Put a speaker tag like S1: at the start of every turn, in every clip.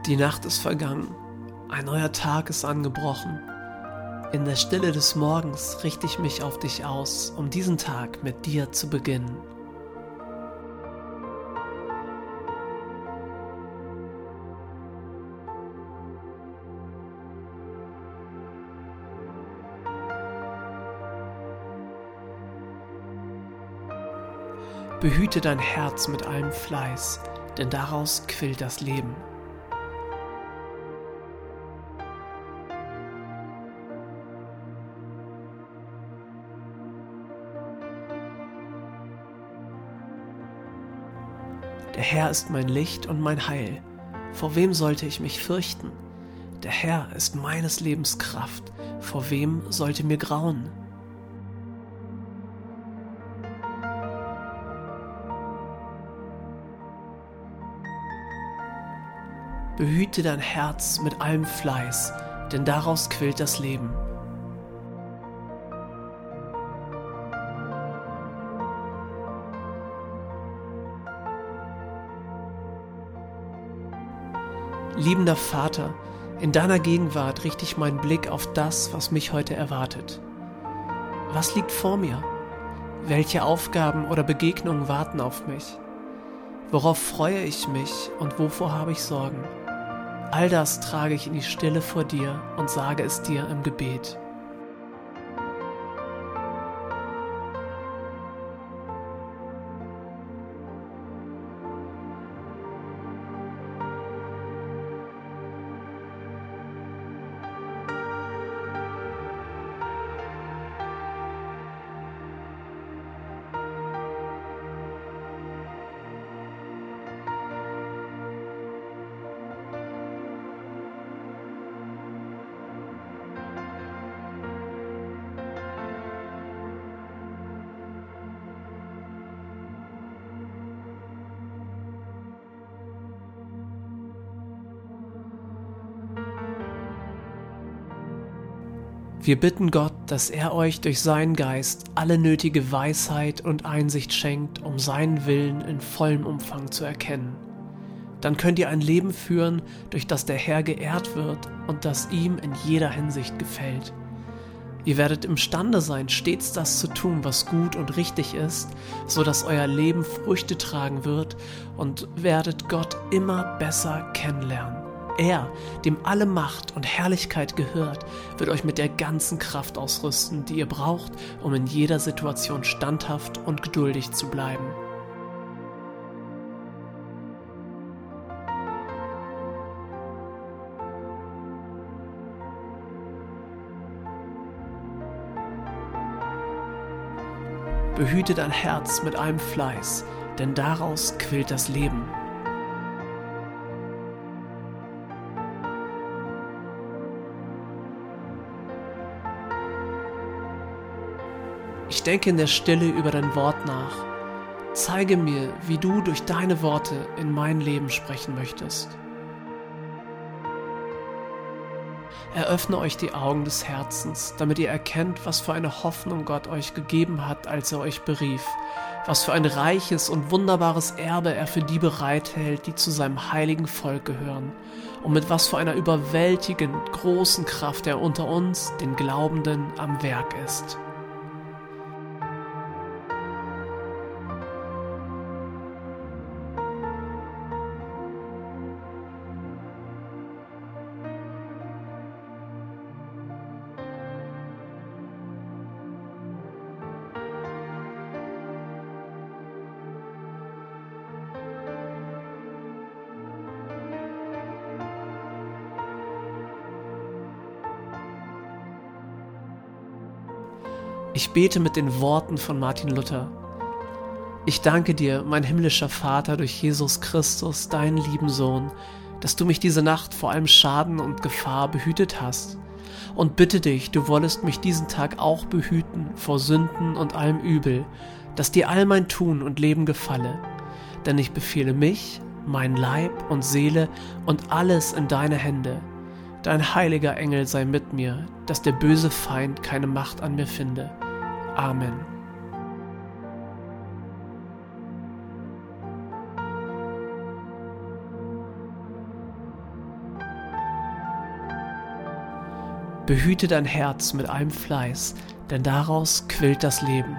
S1: Die Nacht ist vergangen, ein neuer Tag ist angebrochen. In der Stille des Morgens richte ich mich auf dich aus, um diesen Tag mit dir zu beginnen. Behüte dein Herz mit allem Fleiß, denn daraus quillt das Leben. Der Herr ist mein Licht und mein Heil. Vor wem sollte ich mich fürchten? Der Herr ist meines Lebens Kraft. Vor wem sollte mir grauen? Behüte dein Herz mit allem Fleiß, denn daraus quillt das Leben. Liebender Vater, in deiner Gegenwart richte ich meinen Blick auf das, was mich heute erwartet. Was liegt vor mir? Welche Aufgaben oder Begegnungen warten auf mich? Worauf freue ich mich und wovor habe ich Sorgen? All das trage ich in die Stille vor dir und sage es dir im Gebet. Wir bitten Gott, dass er euch durch seinen Geist alle nötige Weisheit und Einsicht schenkt, um seinen Willen in vollem Umfang zu erkennen. Dann könnt ihr ein Leben führen, durch das der Herr geehrt wird und das ihm in jeder Hinsicht gefällt. Ihr werdet imstande sein, stets das zu tun, was gut und richtig ist, so dass euer Leben Früchte tragen wird, und werdet Gott immer besser kennenlernen. Er, dem alle Macht und Herrlichkeit gehört, wird euch mit der ganzen Kraft ausrüsten, die ihr braucht, um in jeder Situation standhaft und geduldig zu bleiben. Behüte dein Herz mit allem Fleiß, denn daraus quillt das Leben. Ich denke in der Stille über dein Wort nach. Zeige mir, wie du durch deine Worte in mein Leben sprechen möchtest. Eröffne euch die Augen des Herzens, damit ihr erkennt, was für eine Hoffnung Gott euch gegeben hat, als er euch berief, was für ein reiches und wunderbares Erbe er für die bereithält, die zu seinem heiligen Volk gehören, und mit was für einer überwältigend großen Kraft er unter uns, den Glaubenden, am Werk ist. Ich bete mit den Worten von Martin Luther. Ich danke dir, mein himmlischer Vater, durch Jesus Christus, deinen lieben Sohn, dass du mich diese Nacht vor allem Schaden und Gefahr behütet hast. Und bitte dich, du wollest mich diesen Tag auch behüten vor Sünden und allem Übel, dass dir all mein Tun und Leben gefalle. Denn ich befehle mich, mein Leib und Seele und alles in deine Hände. Dein heiliger Engel sei mit mir, dass der böse Feind keine Macht an mir finde. Amen. Behüte dein Herz mit allem Fleiß, denn daraus quillt das Leben.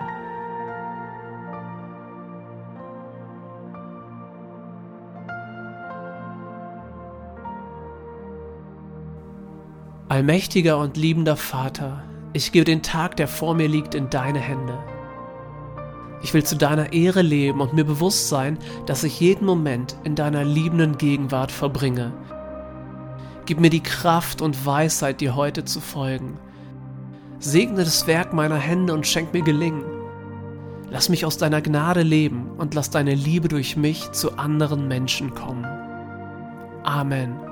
S1: Allmächtiger und liebender Vater, ich gebe den Tag, der vor mir liegt, in deine Hände. Ich will zu deiner Ehre leben und mir bewusst sein, dass ich jeden Moment in deiner liebenden Gegenwart verbringe. Gib mir die Kraft und Weisheit, dir heute zu folgen. Segne das Werk meiner Hände und schenk mir Gelingen. Lass mich aus deiner Gnade leben und lass deine Liebe durch mich zu anderen Menschen kommen. Amen.